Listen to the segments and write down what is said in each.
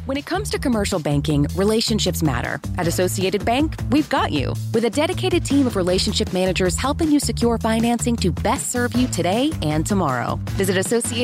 When it comes to commercial banking, relationships matter. At Associated Bank, we've got you. With a dedicated team of relationship managers helping you secure financing to best serve you today and tomorrow. Visit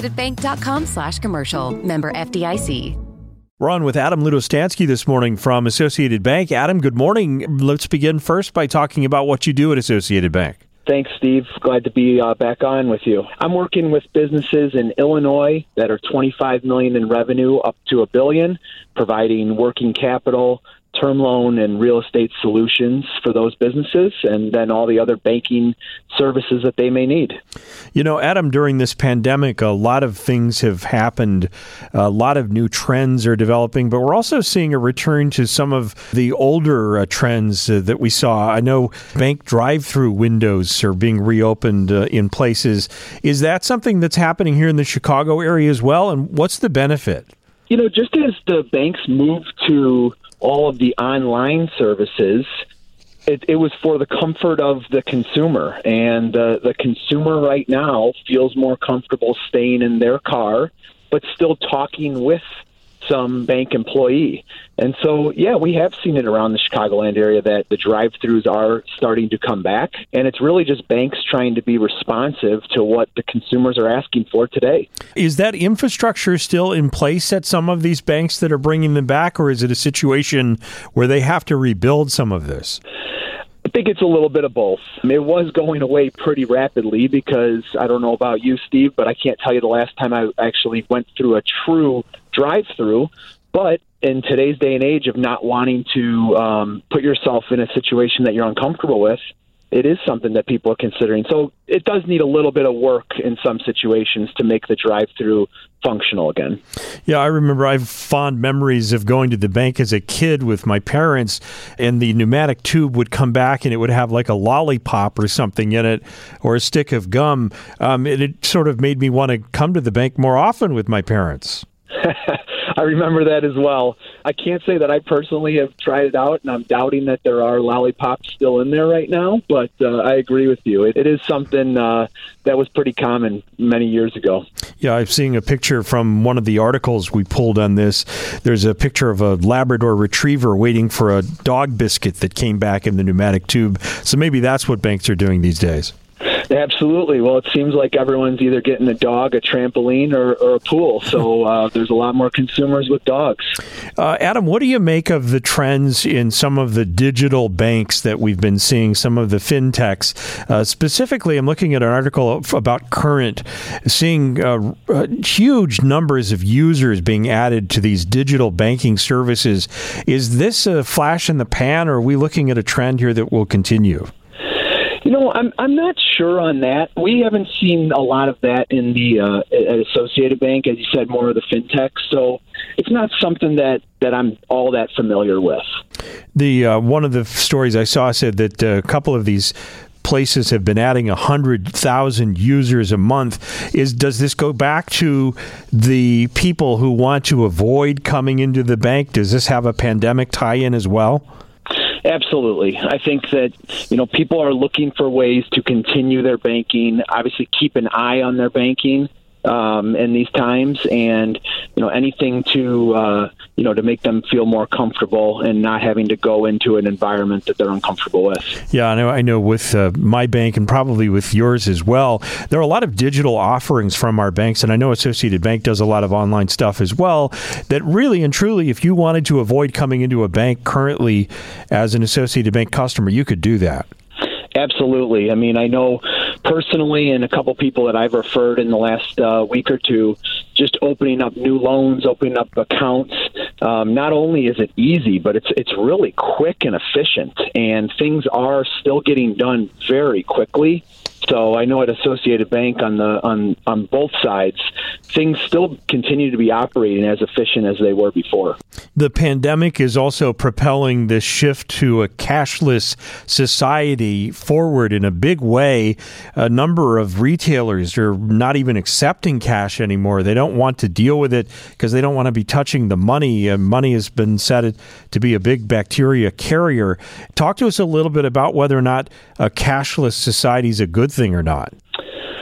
associatedbank.com/commercial. Member FDIC. We're on with Adam Ludostansky this morning from Associated Bank. Adam, good morning. Let's begin first by talking about what you do at Associated Bank. Thanks, Steve. Glad to be back on with you. I'm working with businesses in Illinois that are $25 million in revenue up to $1 billion, providing working capital, term loan, and real estate solutions for those businesses, and then all the other banking services that they may need. You know, Adam, during this pandemic, a lot of things have happened. A lot of new trends are developing, but we're also seeing a return to some of the older trends that we saw. I know bank drive-through windows are being reopened in places. Is that something that's happening here in the Chicago area as well? And what's the benefit? You know, just as the banks move to all of the online services, it was for the comfort of the consumer. And the consumer right now feels more comfortable staying in their car, but still talking with some bank employee. And so, yeah, we have seen it around the Chicagoland area that the drive-thrus are starting to come back. And it's really just banks trying to be responsive to what the consumers are asking for today. Is that infrastructure still in place at some of these banks that are bringing them back, or is it a situation where they have to rebuild some of this? I think it's a little bit of both. It was going away pretty rapidly because, I don't know about you, Steve, but I can't tell you the last time I actually went through a true drive-through. But in today's day and age of not wanting to put yourself in a situation that you're uncomfortable with, it is something that people are considering. So it does need a little bit of work in some situations to make the drive-through functional again. Yeah, I remember I have fond memories of going to the bank as a kid with my parents, and the pneumatic tube would come back and it would have like a lollipop or something in it, or a stick of gum. It sort of made me want to come to the bank more often with my parents. I remember that as well. I can't say that I personally have tried it out, and I'm doubting that there are lollipops still in there right now, but I agree with you. It is something that was pretty common many years ago. Yeah, I'm seeing a picture from one of the articles we pulled on this. There's a picture of a Labrador Retriever waiting for a dog biscuit that came back in the pneumatic tube. So maybe that's what banks are doing these days. Absolutely. Well, it seems like everyone's either getting a dog, a trampoline, or a pool. So there's a lot more consumers with dogs. Adam, what do you make of the trends in some of the digital banks that we've been seeing, some of the fintechs? Specifically, I'm looking at an article about Current, seeing huge numbers of users being added to these digital banking services. Is this a flash in the pan, or are we looking at a trend here that will continue? You know, I'm not sure on that. We haven't seen a lot of that in the at Associated Bank, as you said, more of the fintech. So it's not something that I'm all that familiar with. The one of the stories I saw said that a couple of these places have been adding 100,000 users a month. Does this go back to the people who want to avoid coming into the bank? Does this have a pandemic tie-in as well? Absolutely. I think that, people are looking for ways to continue their banking, obviously keep an eye on their banking in these times, and, anything to make them feel more comfortable and not having to go into an environment that they're uncomfortable with. Yeah, I know with my bank and probably with yours as well, there are a lot of digital offerings from our banks, and I know Associated Bank does a lot of online stuff as well, that really and truly, if you wanted to avoid coming into a bank currently as an Associated Bank customer, you could do that. Absolutely. I mean, I know personally, and a couple people that I've referred in the last week or two, just opening up new loans, opening up accounts. Not only is it easy, but it's really quick and efficient, and things are still getting done very quickly. So I know at Associated Bank on both sides, things still continue to be operating as efficient as they were before. The pandemic is also propelling this shift to a cashless society forward in a big way. A number of retailers are not even accepting cash anymore. They don't want to deal with it because they don't want to be touching the money. Money has been said to be a big bacteria carrier. Talk to us a little bit about whether or not a cashless society is a good thing or not.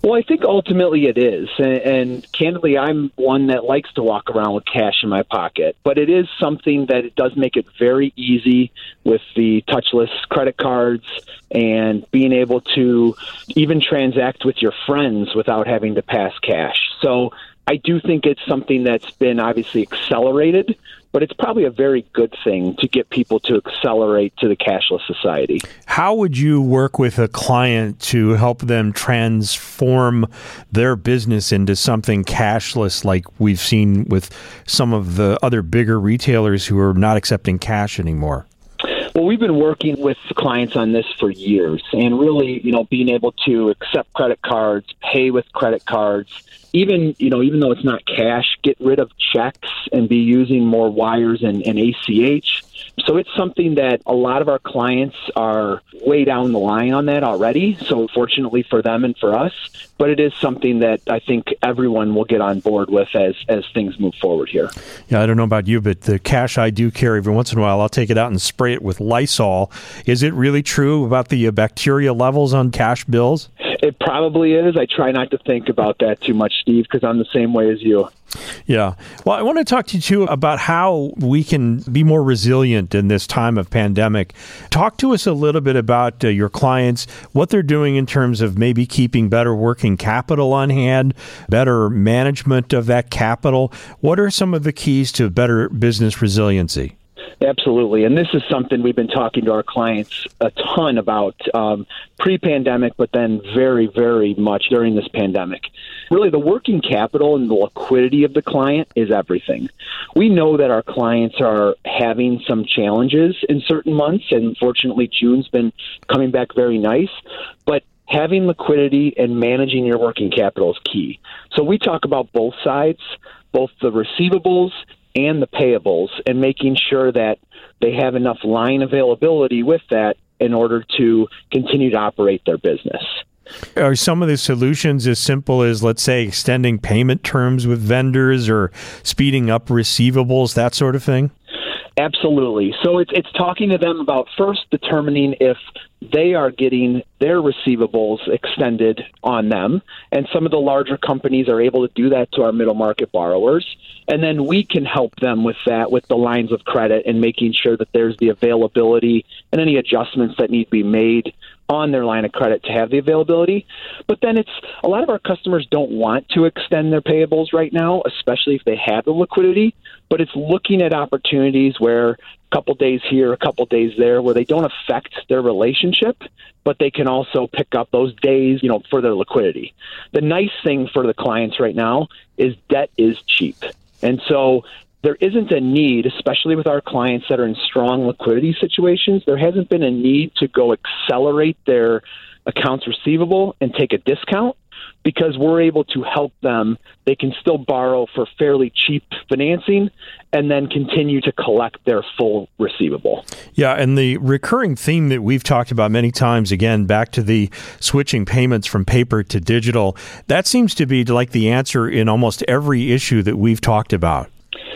Well, I think ultimately it is. And candidly, I'm one that likes to walk around with cash in my pocket. But it is something that it does make it very easy with the touchless credit cards and being able to even transact with your friends without having to pass cash. So I do think it's something that's been obviously accelerated, but it's probably a very good thing to get people to accelerate to the cashless society. How would you work with a client to help them transform their business into something cashless, like we've seen with some of the other bigger retailers who are not accepting cash anymore? Well, we've been working with clients on this for years, and really, being able to accept credit cards, pay with credit cards, even though it's not cash, get rid of checks and be using more wires and ACH. So it's something that a lot of our clients are way down the line on that already. So fortunately for them and for us, but it is something that I think everyone will get on board with as things move forward here. Yeah, I don't know about you, but the cash I do carry every once in a while, I'll take it out and spray it with Lysol. Is it really true about the bacteria levels on cash bills? It probably is. I try not to think about that too much, Steve, because I'm the same way as you. Yeah. Well, I want to talk to you, too, about how we can be more resilient in this time of pandemic. Talk to us a little bit about your clients, what they're doing in terms of maybe keeping better working capital on hand, better management of that capital. What are some of the keys to better business resiliency? Absolutely. And this is something we've been talking to our clients a ton about pre-pandemic, but then very, very much during this pandemic. Really, the working capital and the liquidity of the client is everything. We know that our clients are having some challenges in certain months, and fortunately, June's been coming back very nice. But having liquidity and managing your working capital is key. So we talk about both sides, both the receivables and the payables, and making sure that they have enough line availability with that in order to continue to operate their business. Are some of the solutions as simple as, let's say, extending payment terms with vendors or speeding up receivables, that sort of thing? Absolutely. So it's talking to them about first determining if they are getting their receivables extended on them. And some of the larger companies are able to do that to our middle market borrowers. And then we can help them with that, with the lines of credit and making sure that there's the availability and any adjustments that need to be made on their line of credit to have the availability. But then it's a lot of our customers don't want to extend their payables right now, especially if they have the liquidity. But it's looking at opportunities where a couple days here, a couple days there, where they don't affect their relationship, but they can also pick up those days, for their liquidity. The nice thing for the clients right now is debt is cheap. And so there isn't a need, especially with our clients that are in strong liquidity situations, there hasn't been a need to go accelerate their accounts receivable and take a discount, because we're able to help them. They can still borrow for fairly cheap financing and then continue to collect their full receivable. Yeah, and the recurring theme that we've talked about many times, again, back to the switching payments from paper to digital, that seems to be like the answer in almost every issue that we've talked about.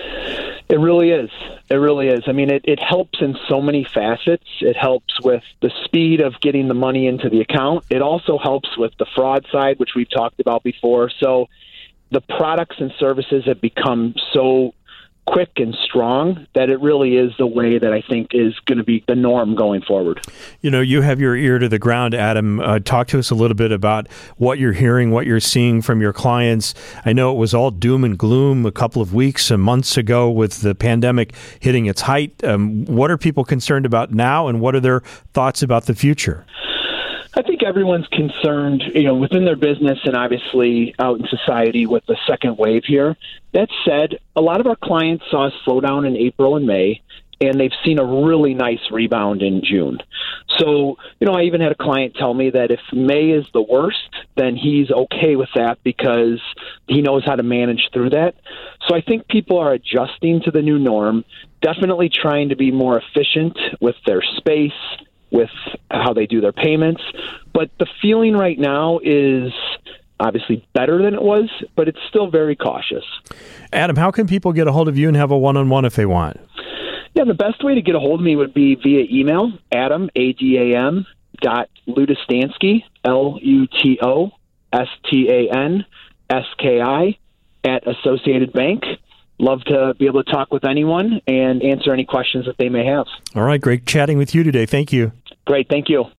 It really is. It really is. I mean, it helps in so many facets. It helps with the speed of getting the money into the account. It also helps with the fraud side, which we've talked about before. So the products and services have become so quick and strong that it really is the way that I think is going to be the norm going forward. You have your ear to the ground, Adam. Talk to us a little bit about what you're hearing, what you're seeing from your clients. I know it was all doom and gloom a couple of weeks and months ago with the pandemic hitting its height. What are people concerned about now, and what are their thoughts about the future? I think everyone's concerned, within their business and obviously out in society with the second wave here. That said, a lot of our clients saw a slowdown in April and May, and they've seen a really nice rebound in June. So, I even had a client tell me that if May is the worst, then he's okay with that because he knows how to manage through that. So I think people are adjusting to the new norm, definitely trying to be more efficient with their space, with how they do their payments. But the feeling right now is obviously better than it was, but it's still very cautious. Adam, how can people get a hold of you and have a one-on-one if they want? Yeah, the best way to get a hold of me would be via email, Adam, ADAM, .Lutostansky, LUTO, STANSKI at Associated Bank. Love to be able to talk with anyone and answer any questions that they may have. All right. Great chatting with you today. Thank you. Great. Thank you.